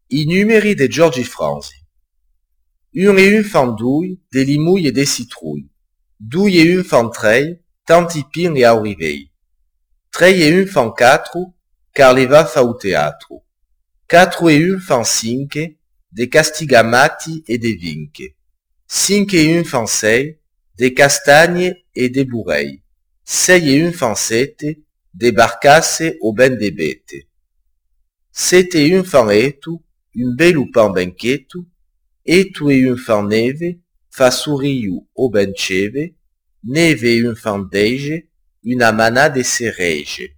I numeri de Giorgi Franzi. Un e un fan dui, de limouille e de citrouille. Dui e un fan trei, tanti pin e aurivei. Trei e un fan quatro, car le va fa o teatro. Quatro e un fan cinque, de castigamati e de vinche. Cinque e un fan sei, de castagne e de burrei. Sei e un fan sette, de barcasse o ben de bete. Sete e un fan etu, un belu pan benchetu, etu e un fan neve, fa souriu o ben ceve, neve e un fan dege, una manà de cerege.